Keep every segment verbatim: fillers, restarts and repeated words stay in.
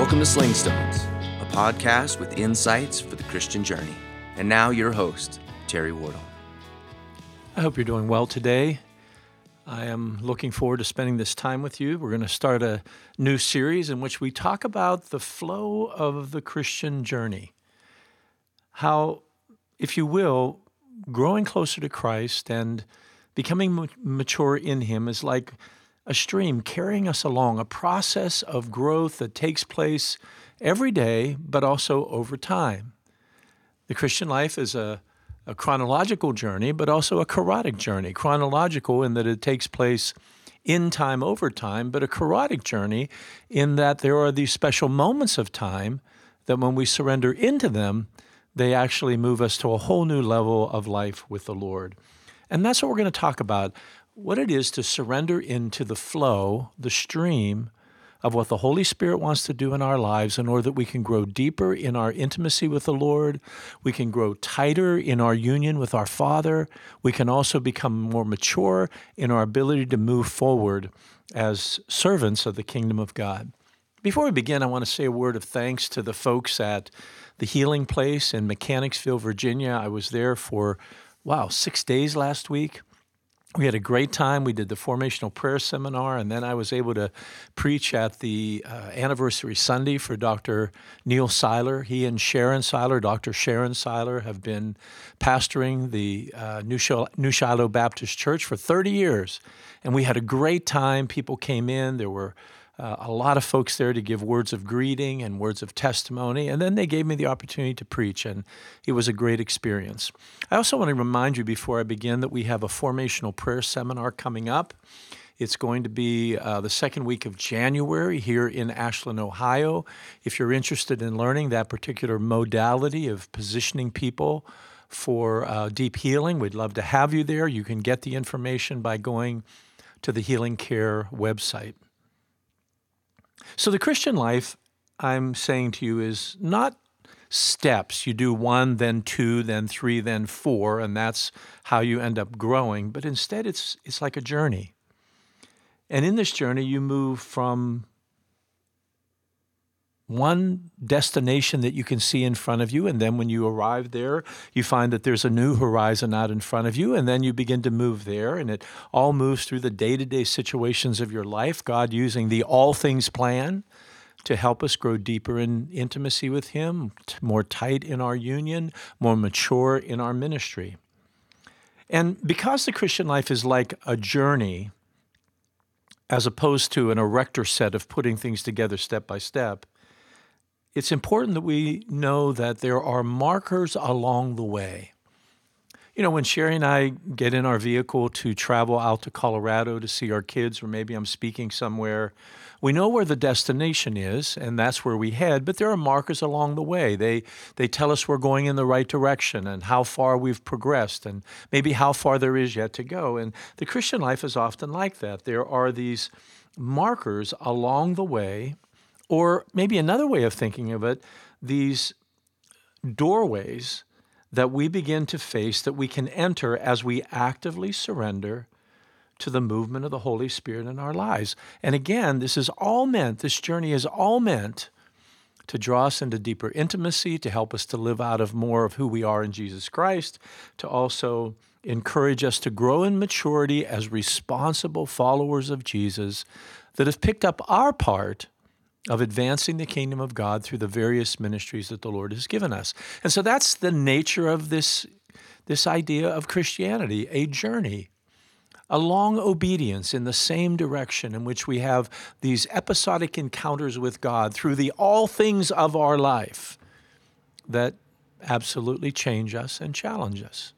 Welcome to Sling Stones, a podcast with insights for the Christian journey. And now your host, Terry Wardle. I hope you're doing well today. I am looking forward to spending this time with you. We're going to start a new series in which we talk about the flow of the Christian journey. How, if you will, growing closer to Christ and becoming mature in Him is like a stream carrying us along, a process of growth that takes place every day, but also over time. The Christian life is a, a chronological journey, but also a kairotic journey. Chronological in that it takes place in time over time, but a kairotic journey in that there are these special moments of time that when we surrender into them, they actually move us to a whole new level of life with the Lord. And that's what we're going to talk about, what it is to surrender into the flow, the stream of what the Holy Spirit wants to do in our lives in order that we can grow deeper in our intimacy with the Lord, we can grow tighter in our union with our Father, we can also become more mature in our ability to move forward as servants of the kingdom of God. Before we begin, I want to say a word of thanks to the folks at the Healing Place in Mechanicsville, Virginia. I was there for, wow, six days last week. We had a great time. We did the formational prayer seminar, and then I was able to preach at the uh, anniversary Sunday for Doctor Neil Seiler. He and Sharon Seiler, Doctor Sharon Seiler, have been pastoring the uh, New, Shil- New Shiloh Baptist Church for thirty years, and we had a great time. People came in. There were Uh, a lot of folks there to give words of greeting and words of testimony, and then they gave me the opportunity to preach, and it was a great experience. I also want to remind you before I begin that we have a formational prayer seminar coming up. It's going to be uh, the second week of January here in Ashland, Ohio. If you're interested in learning that particular modality of positioning people for uh, deep healing, we'd love to have you there. You can get the information by going to the Healing Care website. So the Christian life, I'm saying to you, is not steps. You do one, then two, then three, then four, and that's how you end up growing. But instead, it's it's like a journey. And in this journey, you move from one destination that you can see in front of you, and then when you arrive there, you find that there's a new horizon out in front of you, and then you begin to move there, and it all moves through the day-to-day situations of your life, God using the all things plan to help us grow deeper in intimacy with Him, more tight in our union, more mature in our ministry. And because the Christian life is like a journey, as opposed to an erector set of putting things together step by step, it's important that we know that there are markers along the way. You know, when Sherry and I get in our vehicle to travel out to Colorado to see our kids, or maybe I'm speaking somewhere, we know where the destination is, and that's where we head, but there are markers along the way. They they tell us we're going in the right direction and how far we've progressed and maybe how far there is yet to go. And the Christian life is often like that. There are these markers along the way. Or maybe another way of thinking of it, these doorways that we begin to face that we can enter as we actively surrender to the movement of the Holy Spirit in our lives. And again, this is all meant, this journey is all meant to draw us into deeper intimacy, to help us to live out of more of who we are in Jesus Christ, to also encourage us to grow in maturity as responsible followers of Jesus that have picked up our part of advancing the kingdom of God through the various ministries that the Lord has given us. And so that's the nature of this, this idea of Christianity, a journey, a long obedience in the same direction in which we have these episodic encounters with God through the all things of our life that absolutely change us and challenge us.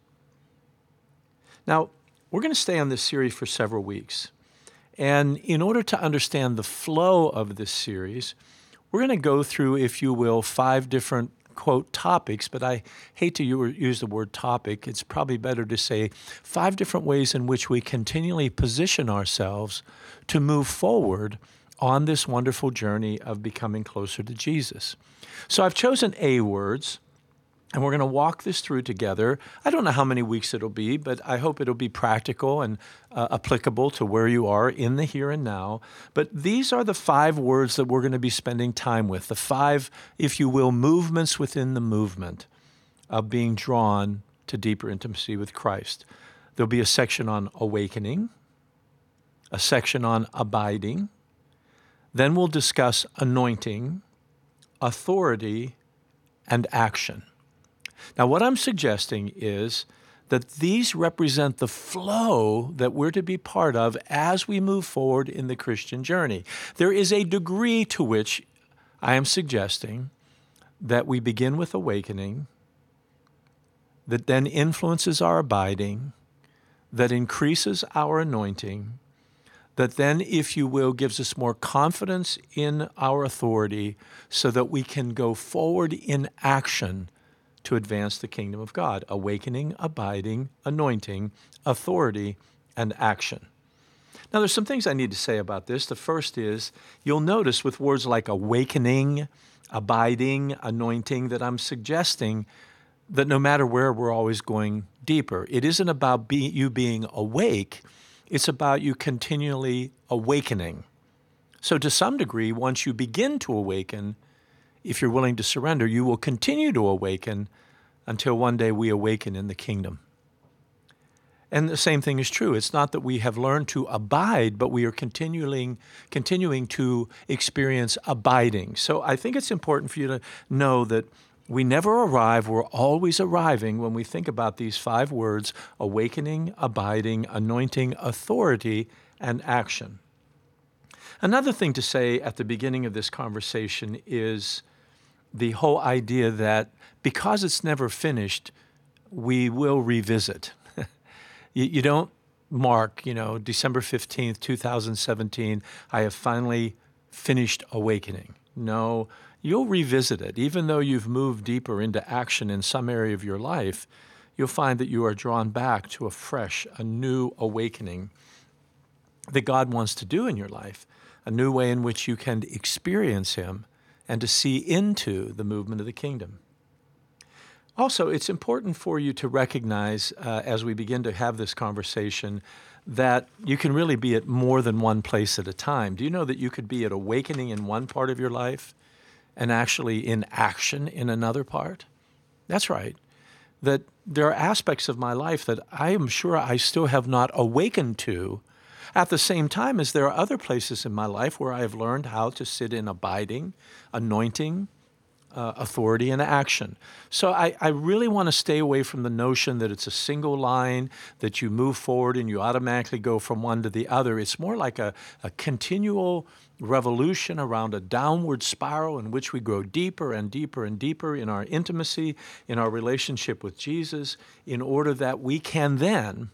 Now, we're going to stay on this series for several weeks. And in order to understand the flow of this series, we're going to go through, if you will, five different, quote, topics, but I hate to use the word topic. It's probably better to say five different ways in which we continually position ourselves to move forward on this wonderful journey of becoming closer to Jesus. So I've chosen A words And we're going to walk this through together. I don't know how many weeks it'll be, but I hope it'll be practical and uh, applicable to where you are in the here and now. But these are the five words that we're going to be spending time with, the five, if you will, movements within the movement of being drawn to deeper intimacy with Christ. There'll be a section on awakening, a section on abiding. Then we'll discuss anointing, authority, and action. Now, what I'm suggesting is that these represent the flow that we're to be part of as we move forward in the Christian journey. There is a degree to which I am suggesting that we begin with awakening, that then influences our abiding, that increases our anointing, that then, if you will, gives us more confidence in our authority so that we can go forward in action to advance the kingdom of God. Awakening, abiding, anointing, authority, and action. Now, there's some things I need to say about this. The first is, you'll notice with words like awakening, abiding, anointing, that I'm suggesting that no matter where, we're always going deeper. It isn't about be, you being awake. It's about you continually awakening. So to some degree, once you begin to awaken, if you're willing to surrender, you will continue to awaken until one day we awaken in the kingdom. And the same thing is true. It's not that we have learned to abide, but we are continuing, continuing to experience abiding. So I think it's important for you to know that we never arrive, we're always arriving when we think about these five words: awakening, abiding, anointing, authority, and action. Another thing to say at the beginning of this conversation is the whole idea that because it's never finished, we will revisit. you, you don't mark, you know, December fifteenth, two thousand seventeen, I have finally finished awakening. No, you'll revisit it. Even though you've moved deeper into action in some area of your life, you'll find that you are drawn back to a fresh, a new awakening that God wants to do in your life, a new way in which you can experience Him and to see into the movement of the kingdom. Also, it's important for you to recognize, uh, as we begin to have this conversation, that you can really be at more than one place at a time. Do you know that you could be at awakening in one part of your life and actually in action in another part? That's right. That there are aspects of my life that I am sure I still have not awakened to, at the same time as there are other places in my life where I have learned how to sit in abiding, anointing, uh, authority, and action. So I, I really want to stay away from the notion that it's a single line, that you move forward and you automatically go from one to the other. It's more like a, a continual revolution around a downward spiral in which we grow deeper and deeper and deeper in our intimacy, in our relationship with Jesus, in order that we can then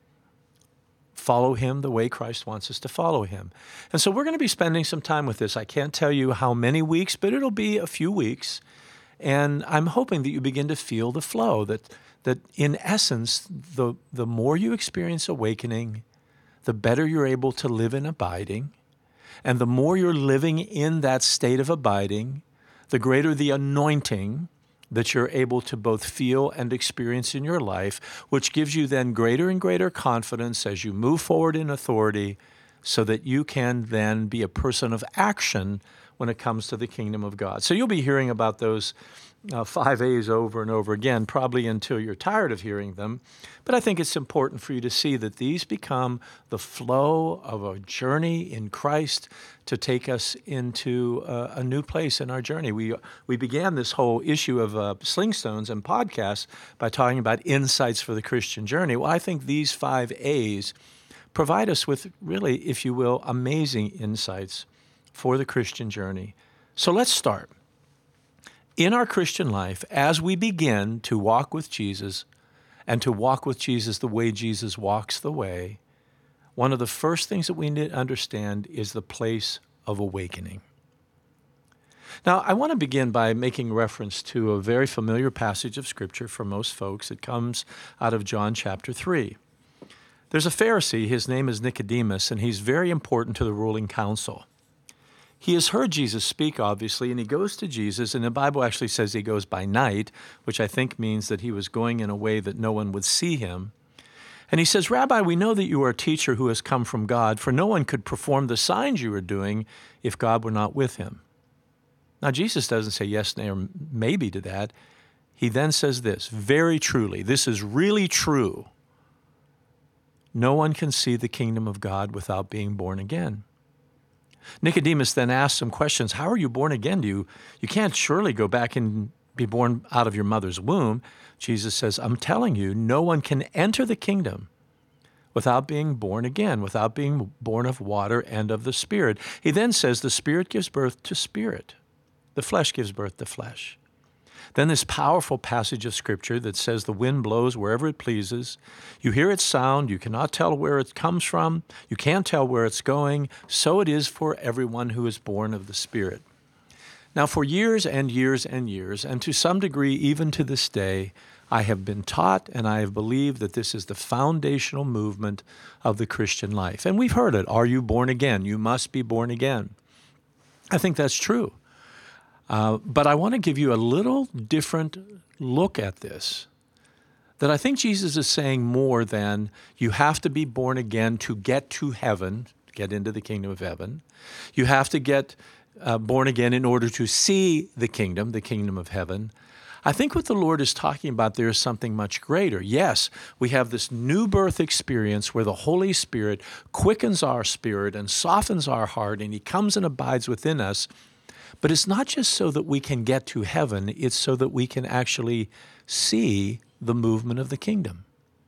follow Him the way Christ wants us to follow Him. And so we're going to be spending some time with this. I can't tell you how many weeks, but it'll be a few weeks. And I'm hoping that you begin to feel the flow, that that in essence, the, the more you experience awakening, the better you're able to live in abiding. And the more you're living in that state of abiding, the greater the anointing that you're able to both feel and experience in your life, which gives you then greater and greater confidence as you move forward in authority so that you can then be a person of action when it comes to the kingdom of God. So you'll be hearing about those uh, five A's over and over again, probably until you're tired of hearing them. But I think it's important for you to see that these become the flow of a journey in Christ to take us into uh, a new place in our journey. We we began this whole issue of uh, Slingstones and podcasts by talking about insights for the Christian journey. Well, I think these five A's provide us with really, if you will, amazing insights for the Christian journey. So let's start. In our Christian life, as we begin to walk with Jesus and to walk with Jesus the way Jesus walks the way, one of the first things that we need to understand is the place of awakening. Now, I want to begin by making reference to a very familiar passage of Scripture for most folks. It comes out of John chapter three. There's a Pharisee, his name is Nicodemus, and he's very important to the ruling council. he has heard Jesus speak, obviously, and he goes to Jesus, and the Bible actually says he goes by night, which I think means that he was going in a way that no one would see him. And he says, Rabbi, we know that you are a teacher who has come from God, for no one could perform the signs you are doing if God were not with him. Now, Jesus doesn't say yes or maybe to that. He then says this, very truly, this is really true. No one can see the kingdom of God without being born again. Nicodemus then asks some questions. How are you born again? Do you, you can't surely go back and be born out of your mother's womb. Jesus says, I'm telling you, no one can enter the kingdom without being born again, without being born of water and of the Spirit. He then says the Spirit gives birth to spirit. The flesh gives birth to flesh. Then this powerful passage of Scripture that says the wind blows wherever it pleases. You hear its sound. You cannot tell where it comes from. You can't tell where it's going. So it is for everyone who is born of the Spirit. Now, for years and years and years, and to some degree even to this day, I have been taught and I have believed that this is the foundational movement of the Christian life. And we've heard it. Are you born again? You must be born again. I think that's true. Uh, but I want to give you a little different look at this, that I think Jesus is saying more than you have to be born again to get to heaven, get into the kingdom of heaven. You have to get uh, born again in order to see the kingdom, the kingdom of heaven. I think what the Lord is talking about there is something much greater. Yes, we have this new birth experience where the Holy Spirit quickens our spirit and softens our heart, and he comes and abides within us. But it's not just so that we can get to heaven, it's so that we can actually see the movement of the kingdom.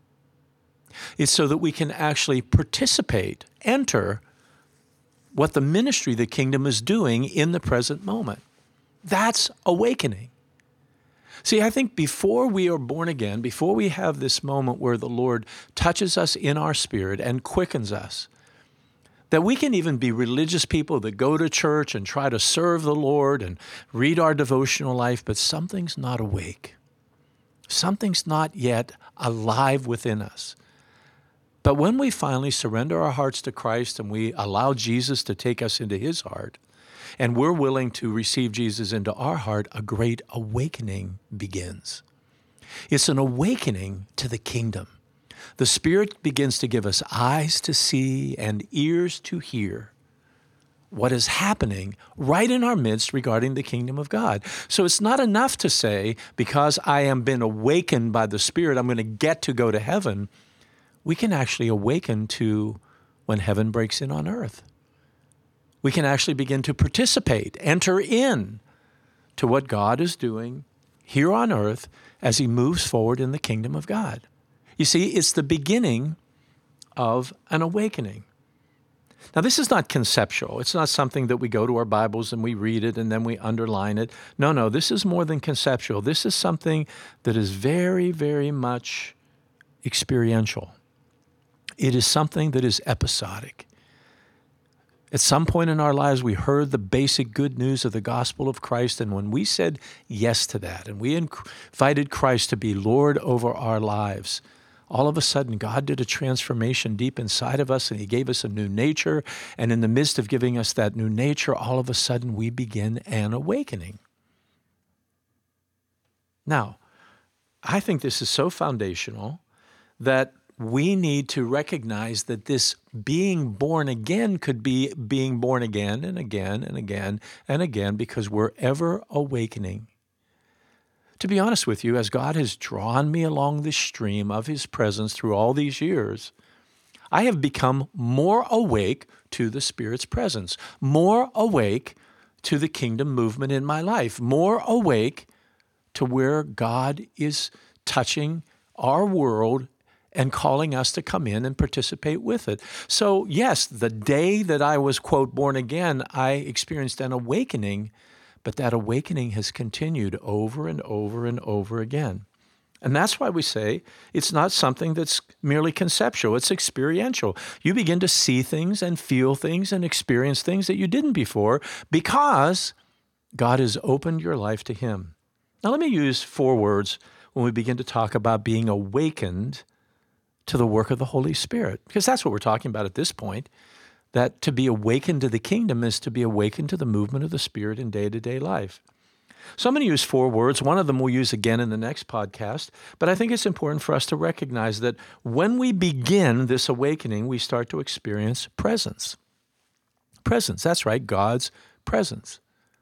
It's so that we can actually participate, enter what the ministry of the kingdom is doing in the present moment. That's awakening. See, I think before we are born again, before we have this moment where the Lord touches us in our spirit and quickens us, that we can even be religious people that go to church and try to serve the Lord and read our devotional life, but something's not awake. Something's not yet alive within us. But when we finally surrender our hearts to Christ and we allow Jesus to take us into his heart, and we're willing to receive Jesus into our heart, a great awakening begins. It's an awakening to the kingdom. The Spirit begins to give us eyes to see and ears to hear what is happening right in our midst regarding the kingdom of God. So it's not enough to say, because I am been awakened by the Spirit, I'm going to get to go to heaven. We can actually awaken to when heaven breaks in on earth. We can actually begin to participate, enter in to what God is doing here on earth as he moves forward in the kingdom of God. You see, it's the beginning of an awakening. Now, this is not conceptual. It's not something that we go to our Bibles and we read it and then we underline it. No, no, this is more than conceptual. This is something that is very, very much experiential. It is something that is episodic. At some point in our lives, we heard the basic good news of the gospel of Christ, and when we said yes to that, and we invited Christ to be Lord over our lives, all of a sudden, God did a transformation deep inside of us, and he gave us a new nature. And in the midst of giving us that new nature, all of a sudden, we begin an awakening. Now, I think this is so foundational that we need to recognize that this being born again could be being born again and again and again and again because we're ever awakening. To be honest with you, as God has drawn me along this stream of his presence through all these years, I have become more awake to the Spirit's presence, more awake to the kingdom movement in my life, more awake to where God is touching our world and calling us to come in and participate with it. So yes, the day that I was, quote, born again, I experienced an awakening, but that awakening has continued over and over and over again. And that's why we say it's not something that's merely conceptual, it's experiential. You begin to see things and feel things and experience things that you didn't before because God has opened your life to him. Now let me use four words when we begin to talk about being awakened to the work of the Holy Spirit, because that's what we're talking about at this point. that to be awakened to the kingdom is to be awakened to the movement of the Spirit in day-to-day life. So I'm going to use four words. One of them we'll use again in the next podcast, but I think it's important for us to recognize that when we begin this awakening, we start to experience presence. Presence, that's right, God's presence.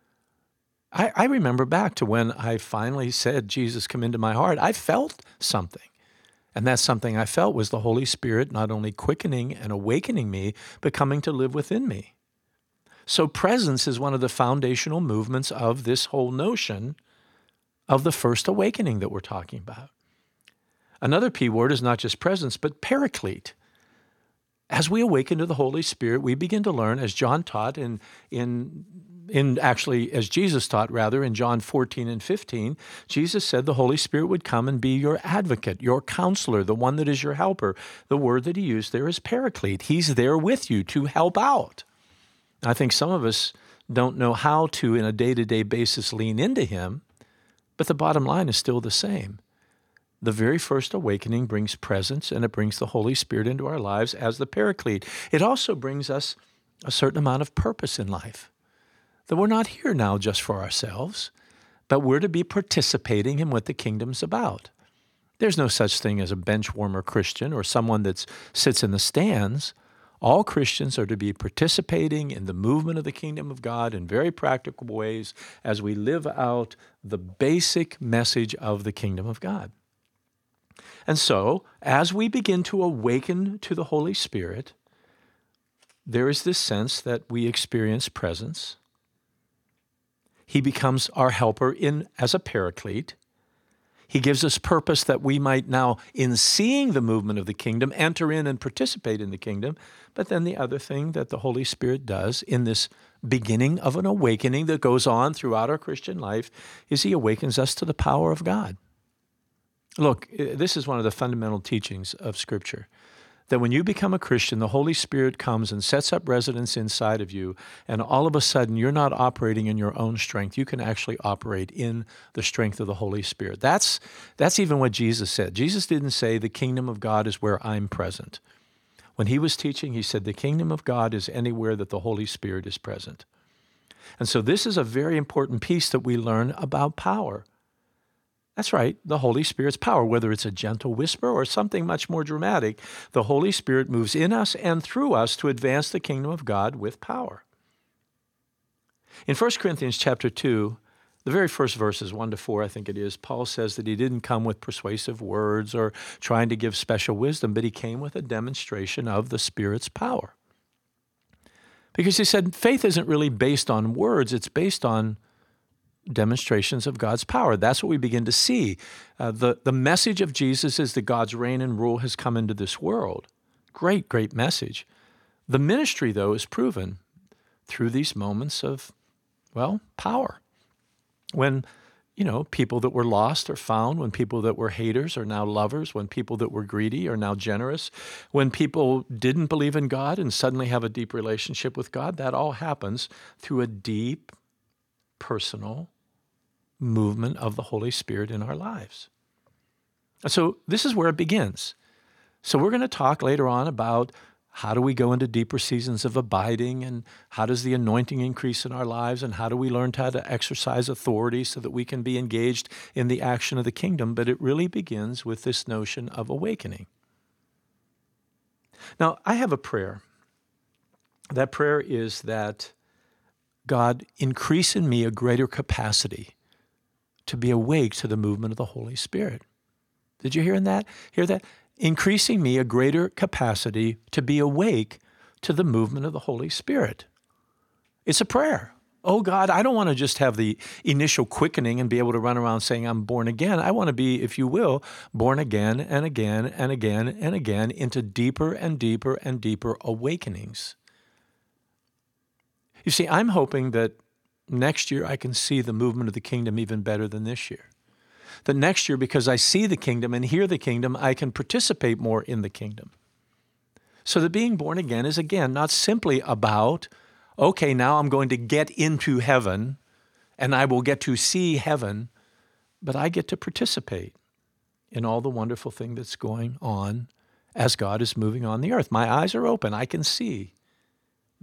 I, I remember back to when I finally said, Jesus, come into my heart. I felt something. And that something I felt was the Holy Spirit not only quickening and awakening me, but coming to live within me. So presence is one of the foundational movements of this whole notion of the first awakening that we're talking about. Another P word is not just presence, but paraclete. As we awaken to the Holy Spirit, we begin to learn, as John taught in, in, in actually, as Jesus taught rather, in John fourteen and fifteen, Jesus said the Holy Spirit would come and be your advocate, your counselor, the one that is your helper. The word that he used there is paraclete. He's there with you to help out. I think some of us don't know how to, in a day-to-day basis, lean into him, but the bottom line is still the same. The very first awakening brings presence, and it brings the Holy Spirit into our lives as the paraclete. It also brings us a certain amount of purpose in life, that we're not here now just for ourselves, but we're to be participating in what the kingdom's about. There's no such thing as a bench warmer Christian or someone that sits in the stands. All Christians are to be participating in the movement of the kingdom of God in very practical ways as we live out the basic message of the kingdom of God. And so, as we begin to awaken to the Holy Spirit, there is this sense that we experience presence. He becomes our helper in as a paraclete. He gives us purpose that we might now, in seeing the movement of the kingdom, enter in and participate in the kingdom. But then the other thing that the Holy Spirit does in this beginning of an awakening that goes on throughout our Christian life is he awakens us to the power of God. Look, this is one of the fundamental teachings of Scripture, that when you become a Christian, the Holy Spirit comes and sets up residence inside of you, and all of a sudden you're not operating in your own strength. You can actually operate in the strength of the Holy Spirit. That's, that's even what Jesus said. Jesus didn't say the kingdom of God is where I'm present. When he was teaching, he said the kingdom of God is anywhere that the Holy Spirit is present. And so this is a very important piece that we learn about power. That's right, the Holy Spirit's power, whether it's a gentle whisper or something much more dramatic, the Holy Spirit moves in us and through us to advance the kingdom of God with power. In First Corinthians chapter two, the very first verses, one to four, I think it is, Paul says that he didn't come with persuasive words or trying to give special wisdom, but he came with a demonstration of the Spirit's power. Because he said faith isn't really based on words, it's based on demonstrations of God's power. That's what we begin to see. Uh, the, the message of Jesus is that God's reign and rule has come into this world. Great, great message. The ministry, though, is proven through these moments of, well, power. When, you know, people that were lost are found, when people that were haters are now lovers, when people that were greedy are now generous, when people didn't believe in God and suddenly have a deep relationship with God, that all happens through a deep, personal movement of the Holy Spirit in our lives. So this is where it begins. So we're going to talk later on about how do we go into deeper seasons of abiding, and how does the anointing increase in our lives, and how do we learn how to exercise authority so that we can be engaged in the action of the kingdom. But it really begins with this notion of awakening. Now, I have a prayer. That prayer is that God, increase in me a greater capacity to be awake to the movement of the Holy Spirit. Did you hear that? Hear that? Increasing me a greater capacity to be awake to the movement of the Holy Spirit. It's a prayer. Oh God, I don't want to just have the initial quickening and be able to run around saying I'm born again. I want to be, if you will, born again and again and again and again into deeper and deeper and deeper awakenings. You see, I'm hoping that next year I can see the movement of the kingdom even better than this year. That next year, because I see the kingdom and hear the kingdom, I can participate more in the kingdom. So that being born again is, again, not simply about, okay, now I'm going to get into heaven and I will get to see heaven, but I get to participate in all the wonderful thing that's going on as God is moving on the earth. My eyes are open. I can see.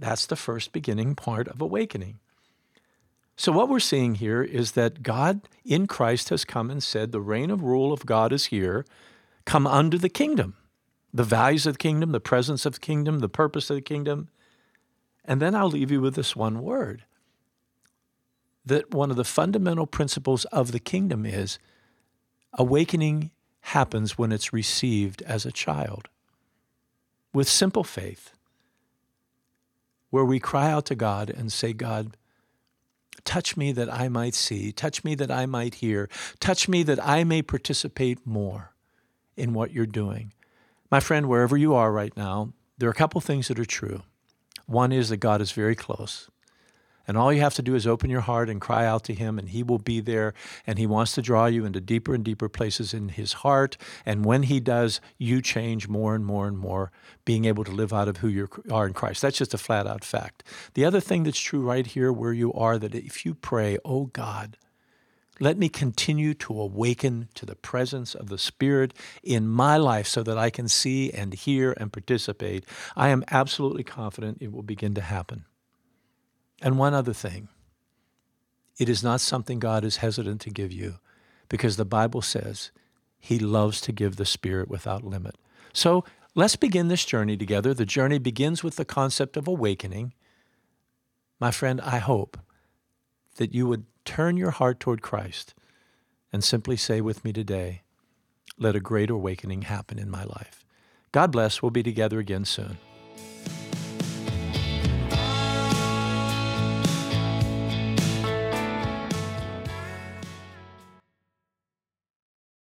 That's the first beginning part of awakening. So what we're seeing here is that God in Christ has come and said, the reign of rule of God is here. Come under the kingdom, the values of the kingdom, the presence of the kingdom, the purpose of the kingdom. And then I'll leave you with this one word, that one of the fundamental principles of the kingdom is awakening happens when it's received as a child with simple faith, where we cry out to God and say, God, touch me that I might see, touch me that I might hear, touch me that I may participate more in what you're doing. My friend, wherever you are right now, there are a couple things that are true. One is that God is very close. And all you have to do is open your heart and cry out to him, and he will be there, and he wants to draw you into deeper and deeper places in his heart. And when he does, you change more and more and more, being able to live out of who you are in Christ. That's just a flat-out fact. The other thing that's true right here where you are, that if you pray, oh God, let me continue to awaken to the presence of the Spirit in my life so that I can see and hear and participate, I am absolutely confident it will begin to happen. And one other thing, it is not something God is hesitant to give you, because the Bible says he loves to give the Spirit without limit. So let's begin this journey together. The journey begins with the concept of awakening. My friend, I hope that you would turn your heart toward Christ and simply say with me today, let a great awakening happen in my life. God bless. We'll be together again soon.